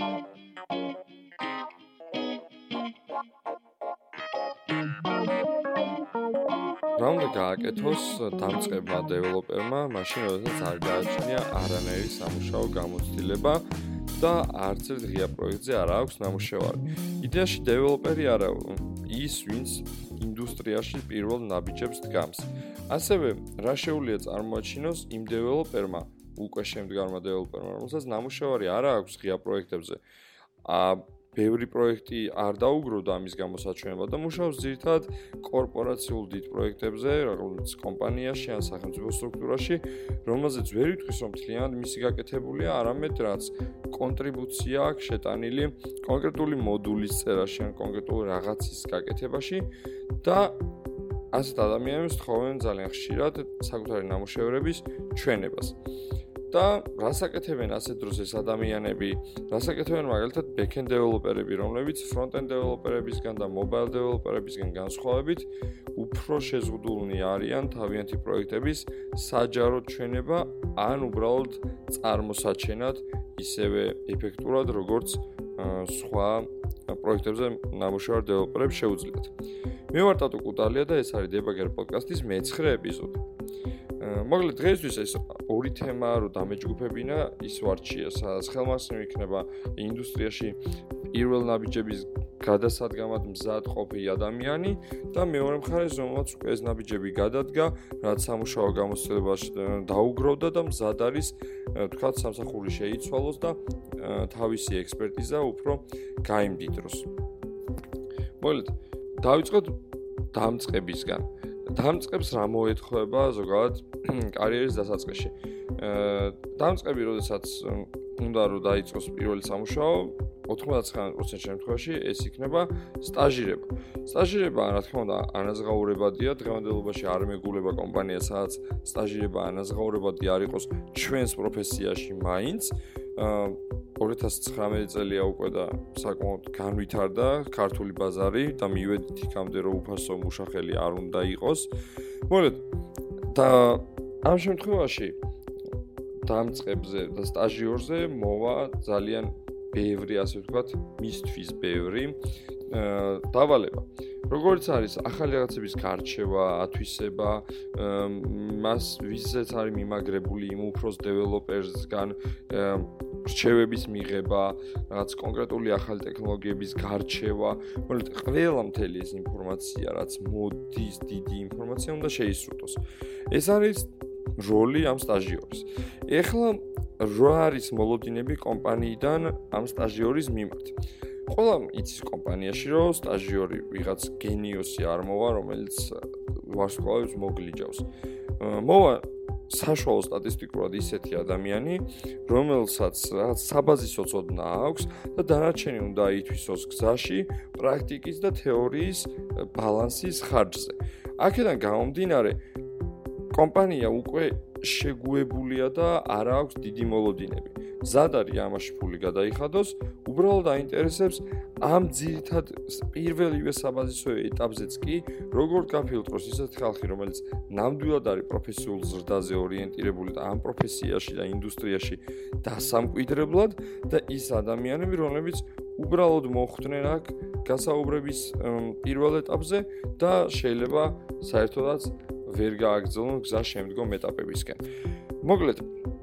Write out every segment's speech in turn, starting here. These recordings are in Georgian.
რა უნდა გააკეთოს დამწყებმა დეველოპერმა, მაშინ როდესაც არ გააჩნია არანაირი სამუშაო გამოცდილება და არც ერთ ღია პროექტზე არ აქვს ნამუშევარი. იდეაში დეველოპერი არა ის, ვინც ინდუსტრიაში პირველ ნაბიჯებს დგამს. ასევე, რა შეუძლია წარმოაჩინოს იმ დეველოპერმა, უკვე შემდგარმა დეველოპერმა, რომელსაც ნამუშევარი არ აქვს ღია პროექტებზე. ბევრი პროექტი არ დაუგროვდა ამის გამო საჩვენება და მუშაობს ძირითადად კორპორაციულ დიდ პროექტებზე, როგორც კომპანიაში ან სახელმწიფო სტრუქტურაში, რომელზეც ვერ ვითქვის, რომ მთლიანად მისი გაკეთებულია, არამედ რაც კონტრიბუცია აქვს შეტანილი კონკრეტული მოდულის წერაში ან კონკრეტული რაღაცის გაკეთებაში და ასეთ ადამიანებს თხოვენ ძალიან ხშირად საკუთარი ნამუშევრების ჩვენებას. და რას აკეთებენ ასეთ დროს ეს ადამიანები? რას აკეთებენ მაგალითად backend developer-ები, რომლებიც front-end developer-ებისგან და mobile developer-ებისგან განსხვავებით უფრო შეზღუდულნი არიან თავიანთი პროექტების საჯარო ჩვენება ან უბრალოდ წარმოსაჩენად ისევე ეფექტურად, როგორც სხვა პროექტებზე ნამუშევარ დეველოპერებს შეუძლიათ. მე ვარ ტატო კუტალია და ეს არის Debugger podcast-ის მე-9 ეპიზოდი. მოკლედ დღეისთვის ეს ორი თემა რო დამეჯგუფებინა, ის ვარჩია, სადაც ხელმასწავლე იქნება ინდუსტრიაში პირველ ნაბიჯების გადასადგამად მზად ყოფილი ადამიანი და მეორე მხარეს, რომელსაც უკვე ეს ნაბიჯები გადადგა, რაც სამუშაო გამოცდილებაში დაუგროვდა და მზად არის, თქვათ, სამსახური შეიცვალოს და თავისი ექსპერტიზა უფრო გაიმდიდროს. მოკლედ, დავიწყოთ დამწყებისგან. დამწყებს რა მოეთხოვება ზოგადად კარიერის დასაწყისში. დამწყები, როდესაც უნდა რომ დაიწყოს პირველი სამუშაო, 99% შემთხვევაში ეს იქნება სტაჟირება. სტაჟირება, რა თქმა უნდა, ანაზღაურებადია, დღევანდელობაში არ მეგულება კომპანია, სადაც სტაჟირება ანაზღაურებადი არ იყოს ჩვენს პროფესიაში მაინც. 2019 წელია უკვე და საკმაოდ განვითარდა ქართული ბაზარი და მივედით იქამდე, რომ უფასო მუშახელი არ უნდა იყოს. მოკლედ, და ამ შემთხვევაში დამწყებზე და სტაჟიორზე მოვა ძალიან ბევრი, ასე ვთქვათ, მისთვის ბევრი დავალება. როგორც არის ახალი რაღაცების გარჩევა, ათვისება, მას ვისაც არის მიმაგრებული იმ უფროს დეველოპერსგან რჩევების მიღება, რაღაც კონკრეტული ახალი ტექნოლოგიების გარჩევა, მოკლედ ყველა მთელი ეს ინფორმაცია, რაც მოდის, დიდი ინფორმაცია უნდა შეისრულოს. ეს არის როლი ამ სტაჟიორის. ეხლა რა არის მოლოდინები კომპანიიდან ამ სტაჟიორის მიმართ? ყველა იცის კომპანიაში, რომ სტაჟიორი ვიღაც გენიოსი არ მოვა, რომელიც ვარსკვლავებს მოგლიჯავს. მოვა საშუალო სტატისტიკურად ისეთი ადამიანი, რომელსაც რაღაც საბაზისო ცოდნა აქვს და დანარჩენი უნდა ითვისოს გზაში პრაქტიკის და თეორიის ბალანსის ხარჯზე. აქედან გამომდინარე, კომპანია უკვე შეგუებულია და არ აქვს დიდი მოლოდინები. მზად არის ამაში ფული გადაიხადოს, უბრალოდ აინტერესებს ამ ძირითად პირველივე საბაზისო ეტაპზეც კი როგორ გაფილტროს ისეთი ხალხი, რომელიც ნამდვილად არის პროფესიულ ზრდაზე ორიენტირებული და ამ პროფესიაში და ინდუსტრიაში დასამკვიდრებლად და ის ადამიანები, რომლებიც უბრალოდ მოხვდნენ აქ გასაუბრების პირველ ეტაპზე და შეიძლება საერთოდაც ვერ გააგრძელონ გზა შემდგომ ეტაპებისკენ. მოკლედ,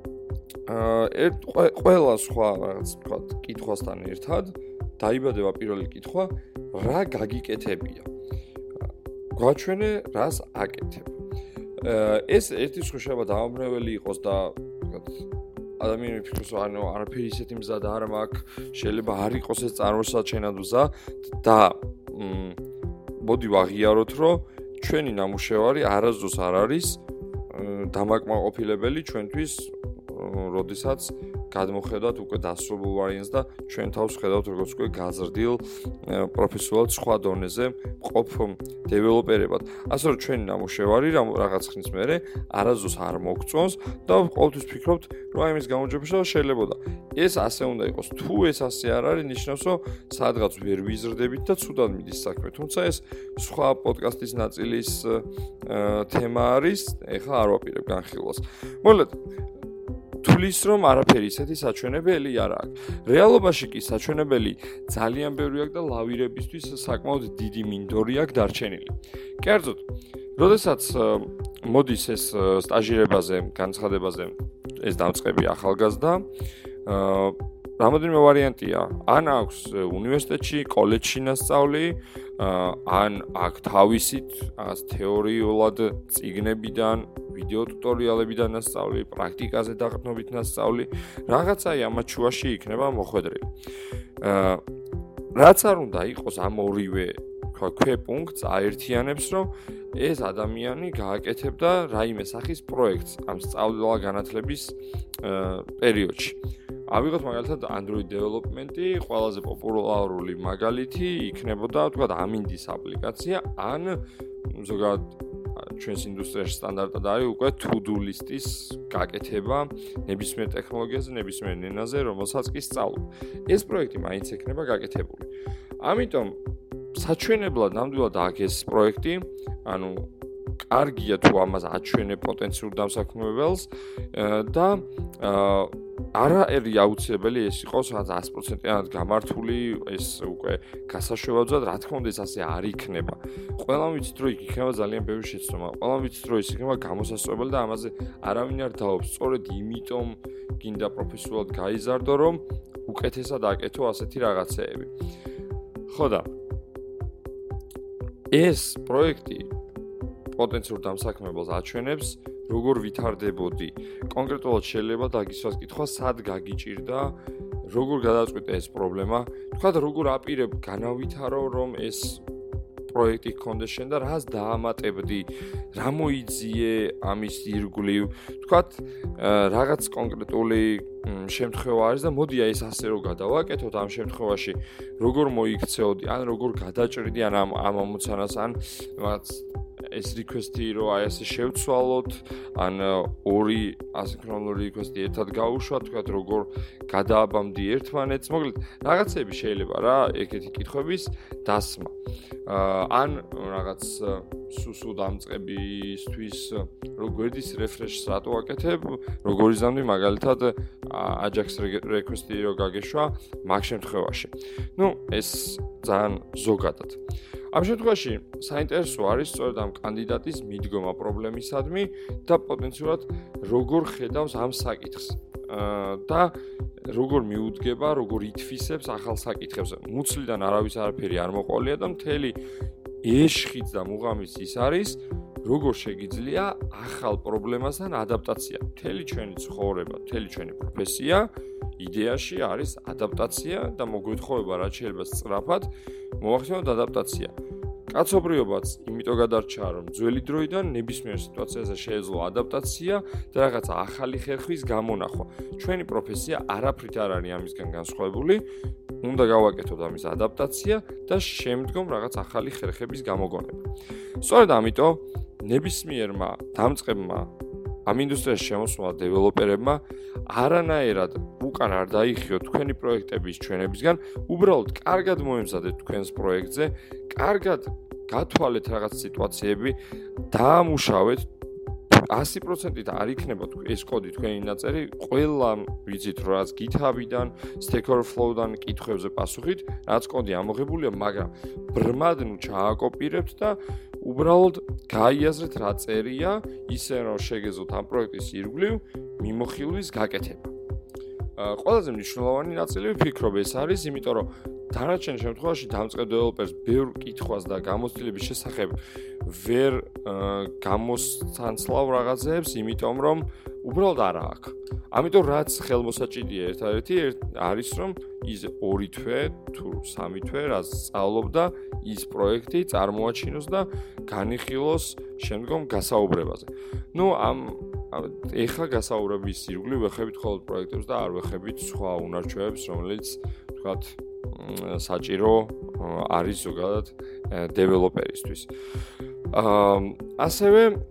ყველა სხვა რაღაც ვთქვათ კითხვასთან ერთად დაიბადება პირველი კითხვა, რა გაგიკეთებია? გვაჩვენე, რას აკეთებ. ეს ერთი შეიძლება დაამბნეველი იყოს და ვთქვათ ადამიანები ფიქრობს, ანუ არაფერი ისეთი მზად არ მაქვს, შეიძლება არ იყოს ეს წარმოსაჩენად მზა და მოდი ვაღიაროთ, რომ ჩვენი ნამუშევარი არასდროს არ არის დამაკმაყოფილებელი ჩვენთვის, როდესაც გადმოხედავთ უკვე დასრულებულ ვარიანტს და ჩვენ თავს ხედავთ როგორც უკვე გაზრდილ პროფესიულად სხვა დონეზე მყოფ დეველოპერებად. ასე რომ ჩვენი ნამუშევარი რაღაც ხნის მერე არასდროს არ მოგწონს და ყოველთვის ფიქრობთ, რომ ამის გამოჯებიშება შეიძლებოდა. ეს ასე უნდა იყოს. თუ ეს ასე არ არის, ნიშნავს, რომ სადღაც ვერ ვიზრდებით და ცუდად მიდის საქმე. თუმცა ეს სხვა პოდკასტის ნაწილის თემა არის, ეხლა არ ვაპირებ განხილვას. მოკლედ, თუ გულის რომ არაფერი ისეთი საჩვენებელი არ აქვს. რეალობაში კი საჩვენებელი ძალიან ბევრი აქვს და ლავირებისთვის საკმაოდ დიდი მინდორი აქვს დარჩენილი. კერძოდ, როდესაც მოდის ეს სტაჟირებაზე, განცხადებაზე ეს დამწყები ახალგაზრდა, რამოდენიმე ვარიანტია. ან აქვს უნივერსიტეტში, კოლეჯში ნასწავლი, ან აქ თავისით თეორიულად წიგნებიდან, ვიდეო ტუტორიალებიდან ნასწავლი, პრაქტიკაზე დაყრდნობით ნასწავლი, რაღაცა ამათ შუაში იქნება მოხვედრილი. რაც არ უნდა იყოს ამ ორივე ქვეპუნქტს აერთიანებს, რომ ეს ადამიანი გააკეთებდა რაიმე სახის პროექტს ამ სწავლა-განათლების პერიოდში. ავიღოთ მაგალითად Android development-ი, ყველაზე პოპულარული მაგალითი იქნებოდა, თქვათ, Amindy-ის აპლიკაცია, ან ზოგადად ჩვენს ინდუსტრიაში სტანდარტად არის უკვე to-do list-ის გაკეთება ნებისმიერ ტექნოლოგიაზე, ნებისმიერ ენაზე, რომელსაც კი სწავლობ. ეს პროექტი მაინც ექნება გაკეთებული. ამიტომ საჩვენებლად ნამდვილად აქ ეს პროექტი, ანუ კარგია თუ ამას აჩვენე პოტენციურ დამსაქმებელს და არაერი აუცილებელი ეს იყოს რაღაც 100%-იანად გამართული, ეს უკვე გასაშვებად, რა თქმა უნდა ეს ასე არ იქნება. ყველამ ვიცით, რომ იქ იქნება ძალიან ბევრი შეცდომა. ყველამ ვიცით, რომ ეს იქნება გამოსასწორებელი და ამაზე არავინ არ დაობს. სწორედ იმიტომ გინდა პროფესიულად გაიზარდო, რომ უკეთესად აკეთო ასეთი რაღაცეები. ხო და ეს პროექტი პოტენციურ დამსაქმებელს აჩვენებს, როგორ ვითარდებოდი. კონკრეტულად შეიძლება დაგისვას კითხვა, სად გაგიჭირდა, როგორ გადაწყვიტე ეს პრობლემა. თქვათ, როგორ აპირებ განავითარო, რომ ეს პროექტი გქონდეს შენ და რას დაამატებდი, რა მოიძიე ამის ირგვლივ. თქვათ, რაღაც კონკრეტული შემთხვევა არის და მოდია ეს ასე რომ გადავაკეთოთ ამ შემთხვევაში, როგორ მოიქცეოდი, ან როგორ გადაჭრიდი ან ამ ამოცანას, ან რაღაც ეს request-ი რომ აი ასე შევცვალოთ, ან ორი ასინქრონული request-ი ერთად გავუშვათ, თქვათ როგორ გადააბამდი ერთმანეთს, მოკლედ რაღაცები შეიძლება რა, ეგეთი კითხვების დასმა. ან რაღაც სუსუ დამწყებისთვის როგორიც refresh-ს რატო აკეთებ, როგორ იზამდი მაგალითად Ajax request-ი რო გაგეშვა მაგ შემთხვევაში. ეს ძალიან ზოგადად. ამ შემთხვევაში საინტერესო არის სწორედ ამ კანდიდატის მიდგომა პრობლემისადმი და პოტენციურად როგორ ხედავს ამ საკითხს და როგორ მიუდგება, როგორ ითვისებს ახალ საკითხებს. მუცლიდან არავის არაფერი არ მოყოლია და მთელი ეშხიც და მუღამიც ის არის, როგორ შეგიძლია ახალ პრობლემასთან ადაპტაცია. მთელი ჩვენი ცხოვრება, მთელი ჩვენი პროფესია იდეაში არის ადაპტაცია და მოგვეთხოვება რაც შეიძლება სწრაფად მოახდინოთ ადაპტაცია. კაცობრიობაც იმიტომ გადარჩა, რომ ძველი დროიდან ნებისმიერ სიტუაციაზე შეეძლო ადაპტაცია და რაღაცა ახალი ხერხვის გამონახვა. ჩვენი პროფესია არაფრით არ არის ამისგან განსხვავებული. უნდა გავაკეთოთ ამის ადაპტაცია და შემდგომ რაღაც ახალი ხერხების გამოგონება. სწორედ ამიტომ ნებისმიერმა დამწყებმა ამ ინდუსტრიაში შემოსულმა დეველოპერებმა არანაირად უკან არ დაიხიოთ თქვენი პროექტების ჩვენებისგან, უბრალოდ კარგად მოემზადეთ თქვენს პროექტზე, კარგად გათვალეთ რაღაც სიტუაციები, დაამუშავეთ 100%-ით არ იქნება ეს კოდი თქვენი ნაწერი, ყველა ვიცით რომ რაც GitHub-იდან, Stack Overflow-დან კითხვებზე პასუხით, რაც კოდი ამოღებულია, მაგრამ ბრმად ჩააკოპირებთ და უბრალოდ გაიაზრეთ რა წერია, ისე რომ შეგეძლოთ ამ პროექტის ირგვლივ მიმოხილვის გაკეთება. ყველაზე მნიშვნელოვანი ნაწილი ვფიქრობ ეს არის, იმიტომ რომ დანარჩენ შემთხვევაში დამწყებ დეველოპერს ბევრ კითხვას და გამოცდილების შესახებ ვერ გამოსცანცლავ რაღაცებს, იმიტომ რომ უბრალოდ არა აქვს. ამიტომ რაც ხელმოსაჭიდია ერთადერთი არის რომ ის 2 თვე თუ 3 თვე რაც სწავლობდა ის პროექტი წარმოაჩინოს და განიხილოს შემდგომ გასაუბრებაზე. ეხლა გასაუბრების ირგვლივ ვეხებით მხოლოდ პროექტებს და არ ვეხებით სხვა უნარჩვევებს, რომელიც თქვათ საჭირო არის ზოგადად დეველოპერისთვის. ასევე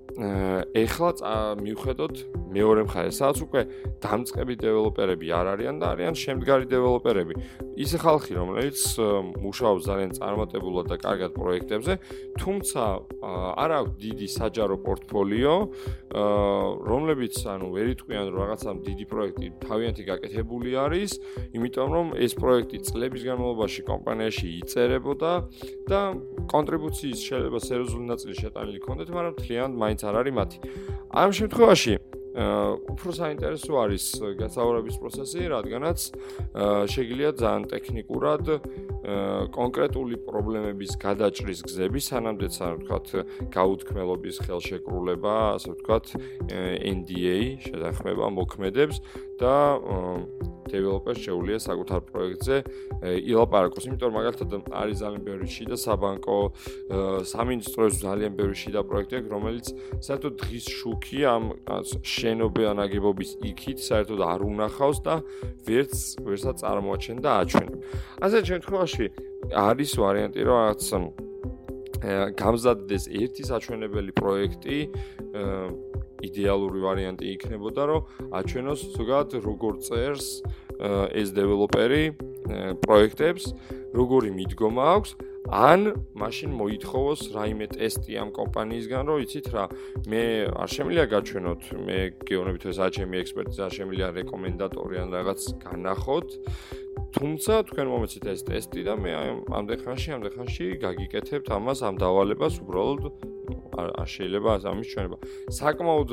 ეხლა მივხედოთ მეორე მხარეს, სადაც უკვე დამწყები დეველოპერები არ არიან და არიან შემდგარი დეველოპერები. ის ხალხი, რომელიც მუშაობს ძალიან წარმატებულად და კარგად პროექტებზე, თუმცა არ აქვს დიდი საჯარო პორტფოლიო, რომლებიც ვერ იტყვიან, რომ რაღაცა დიდი პროექტი თავიანთი გაკეთებული არის, იმიტომ რომ ეს პროექტი წლების განმავლობაში კომპანიაში იწერებოდა და კონტრიბუციის შეიძლება სერიოზული ნაწილი შეტანილი ჰქონდეთ, მაგრამ მთლიანად მაინც არ არის მათი. ამ შემთხვევაში უფრო საინტერესო არის გასაუბრების პროცესი, რადგანაც შეგიძლია ძალიან ტექნიკურად კონკრეტული პრობლემების გადაჭრის გზები, სანამდეც ვთქვათ, გაუთქმელობის ხელშეკრულება, ასე ვთქვათ, NDA შეთანხმება მოქმედებს და დეველოპერს შეუძლია საკუთარ პროექტზე ილაპარაკოს, იმიტომ რომ მაგალითად არის ძალიან ბევრი შიდა საბანკო, სამინისტროს ძალიან ბევრი შიდა პროექტი აქვს, რომელიც საერთოდ დღის შუქი ამ შენობიან ნაგებობის იქით საერთოდ არ უნახავს და ვერცად წარმოაჩენ და აჩვენებ. ასეთ შემთხვევაში არის ვარიანტი, რომ რაღაც გამზადდეს ერთი საჩვენებელი პროექტი, იდეალური ვარიანტი იქნებოდა, რომ აჩვენოს ზოგადად როგორ წერს ეს დეველოპერი პროექტებს, როგორი მიდგომა აქვს, ან მაშინ მოითხოვოს რაიმე ტესტი ამ კომპანიისგან, რომ იცით რა, მე არ შემიძლია გაჩვენოთ, მე გეუბნებით ეს არ ჩემი ექსპერტიზა, არ შემიძლია რეკომენდატორი ან რაღაც განახოთ, თუმცა თქვენ მომეცით ეს ტესტი და მე ამდენ ხანში გაგიკეთებთ ამას, ამ დავალებას უბრალოდ არ შეიძლება ამის ჩვენება. საკმაოდ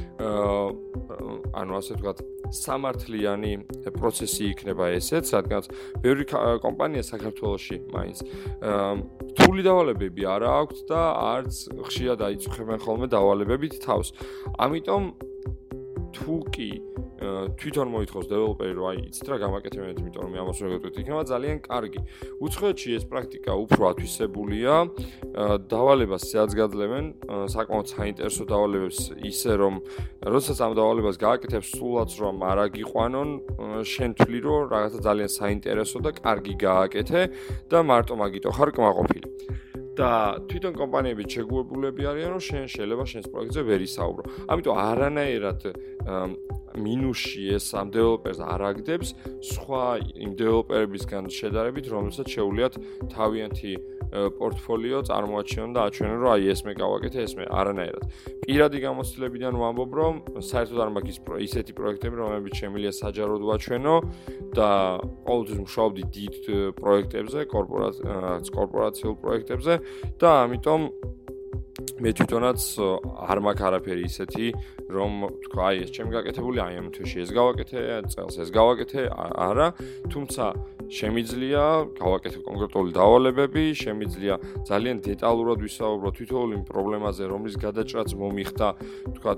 ანუ ასე ვთქვათ, სამართლიანი პროცესი იქნება ესეც, რადგანაც ბევრი კომპანია საქართველოში მაინც რთული დავალებები არ აქვს და არც ხშირად აიწუხებენ ხოლმე დავალებებით თავს. ამიტომ თუ კი თვითონ მოითხოვს დეველოპერი, რომ აი იცით რა გამაკეთებინეთ, იმიტომ რომ მე ამას ვერ გავტვით, იქნება ძალიან კარგი. უცხოეთში ეს პრაქტიკა უფრო ათვისებულია, დავალებას შეაძლევენ, საკმაოდ საინტერესო დავალებებს ისე რომ როდესაც ამ დავალებას გააკეთებს, სულაც რომ არ აგიყვანონ, შენ თვლი რომ რაღაცა ძალიან საინტერესო და კარგი გააკეთე და მარტო მაგიტო ხარ კმაყოფილი. და თვითონ კომპანიები შეგუებულები არიან, რომ შენ შეიძლება შენს პროექტზე ვერ ისაუბრო. ამიტომ არანაირად მინუსში ეს ამ დეველოპერს არ აგდებს სხვა იმ დეველოპერებისგან შედარებით, რომელსაც შეუძლიათ თავიანთი პორტფოლიო წარმოაჩინონ და აჩვენონ, რომ აი ეს მე გავაკეთე, ეს მე არანაირად. პირადი გამოცდილებიდან ვამბობ, რომ საერთოდ არ მაქვს ისეთი პროექტები, რომლებიც შემიძლია საჯაროდ ვაჩვენო და ყოველთვის მუშაობდი დიდ პროექტებზე, კორპორაციულ პროექტებზე და ამიტომ მე თვითონაც არ მაქვს არაფერი ისეთი, რომ თქვა, აი ეს ჩემი გაკეთებული, აი ამ თვეში ეს გავაკეთე, წელს ეს გავაკეთე, არა, თუმცა შემიძლია გავაკეთე კონკრეტული დავალებები, შემიძლია ძალიან დეტალურად ვისაუბრო თითოეული პრობლემაზე, რომლის გადაჭრაც მომიხდა, თქვათ,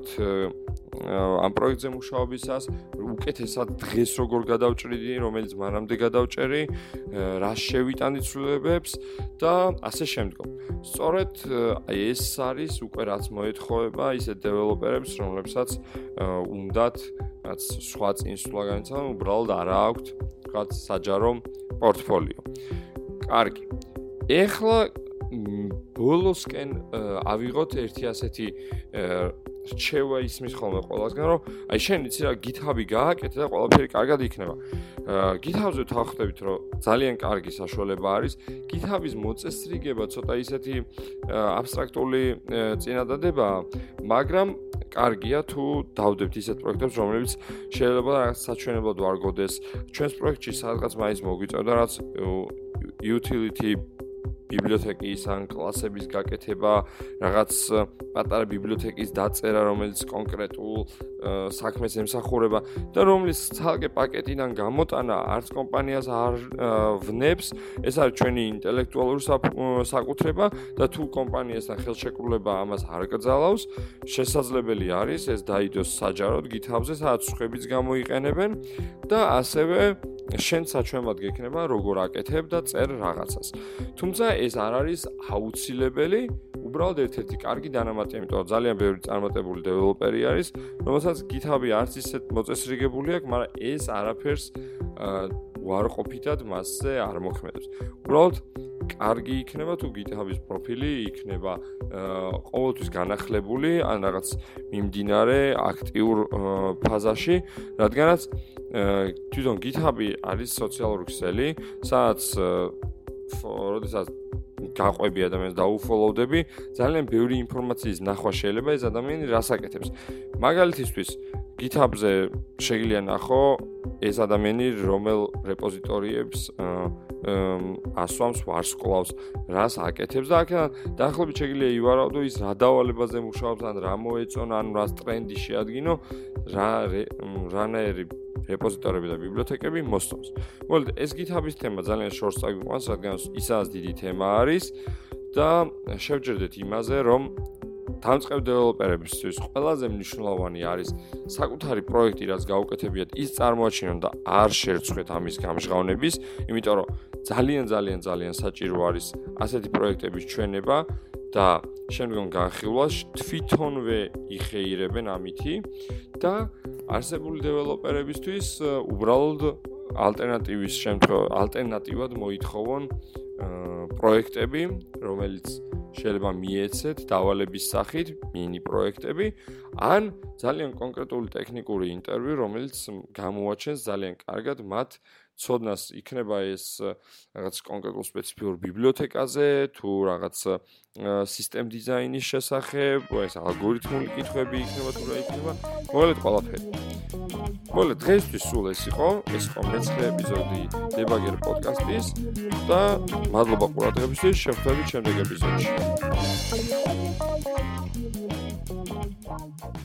ამ პროექტზე მუშაობისას, უკეთესად დღეს როგორ გადავჭრიდი, რომელიც მანამდე გადავჭერი, რა შევიტანდი ცვლილებებს და ასე შემდგომ. სწორედ აი ეს არის უკვე რაც მოეთხოვება ისეთ დეველოპერებს, რომლებსაც უნდათ რაც სხვა წინსვლა განიცადონ, უბრალოდ არ აქვთ, თქვათ, საჯარო პორტფოლიო. კარგი. ეხლა ბოლოსკენ ავიღოთ ერთი ასეთი რჩევა ისმის ხოლმე ყველასგან, რომ აი შენ იცი რა GitHub-ი გააკეთე და ყველაფერი კარგად იქნება. GitHub-ზე თავხდებით, რომ ძალიან კარგი საშუალება არის. GitHub-ის მოწესრიგება ცოტა ისეთი აბსტრაქტული წინადადებაა, მაგრამ კარგია თუ დავდებთ ისეთ პროექტებს, რომლებიც შეიძლება რაღაც საჩვენებლად ვარგოდეს. ჩვენს პროექტში სადღაც მაინც მოგვიწევდა რაც utility ბიბლიოთეკის ან კლასების გაკეთება, რაღაც პატარა ბიბლიოთეკის დაწერა, რომელიც კონკრეტულ საქმეს ემსახურება და რომლის ცალკე პაკეტიდან გამოტანა არც კომპანიას არ ვნებს, ეს არის ჩვენი ინტელექტუალური საკუთრება და თუ კომპანიასთან ხელშეკრულება ამას არ კრძალავს, შესაძლებელი არის ეს დაიდოს საჯაროდ GitHub-ზე, სადაც სხვებიც გამოიყენებენ და ასევე შენ საჩვენებლად გექნება როგორ აკეთებ და წერ რაღაცას. თუმცა ეს არ არის აუცილებელი, უბრალოდ ერთ-ერთი კარგი დანამატი, იმიტომ რომ ძალიან ბევრი წარმატებული დეველოპერი არის, რომელსაც GitHub-ი არც ისეთ მოწესრიგებული აქვს, მაგრამ ეს არაფერს უარყოფითად მასზე არ მოქმედებს. უბრალოდ კარგი იქნება თუ GitHub-ის პროფილი იქნება ყოველთვის განახლებული ან რაღაც მიმდინარე აქტიურ ფაზაში, რადგანაც თვითონ GitHub-ი არის სოციალური ქსელი, სადაც როდესაც გაყვები ადამიანს და uffollow-დები, ძალიან ბევრი ინფორმაციის ნახვა შეიძლება ეს ადამიანი რას აკეთებს. მაგალითისთვის GitHub-ზე შეგიძლია ნახო ეს ადამიანი რომელ რეპოზიტორიებს ასვამს, ვარსკვლავს, რას აკეთებს და აქედან დაახლოებით შეგიძლია ივარავდო ის რა დავალებაზე მუშაობს, ან რა მოეწონა, ან რას ტრენდი შეადგინო, რანაირი რეპოზიტორები და ბიბლიოთეკები მოსწონს. მოგეთ, ეს GitHub-ის თემა ძალიან შორს წაგვიყვანს, რადგან ისაა დიდი თემა არის და შევჯერდეთ იმაზე, რომ დამწყებ დეველოპერებისთვის ყველაზე მნიშვნელოვანი არის საკუთარი პროექტი, რაც გაუკეთებიათ, ის წარმოაჩინონ და არ შერცხვეთ ამის გამჟღავნების, იმიტომ რომ ძალიან საჭირო არის ასეთი პროექტების ჩვენება და შემდგომ განხილვას თვითონვე იხეირებენ ამითი და არსებული დეველოპერებისთვის უბრალოდ ალტერნატივად მოითხოვონ პროექტები, რომელიც შეიძლება მიეცეთ დავალების სახით მინი პროექტები, ან ძალიან კონკრეტული ტექნიკური ინტერვიუ, რომელიც გამოაჩენს ძალიან კარგად მათ ცოდნას იქნება ეს რაღაც კონკრეტულ სპეციფიურ ბიბლიოთეკაზე, თუ რაღაც სისტემ დიზაინის შესახებ, ეს ალგორითმული კითხვები იქნება თუ რა იქნება, მოგეთ ყველაფერი. მოგეთ დღეისთვის სულ ეს იყო მე-9 ეპიზოდი Debugger podcast-ის და მადლობა ყურადღებისთვის, შევხვდებით შემდეგ ეპიზოდში.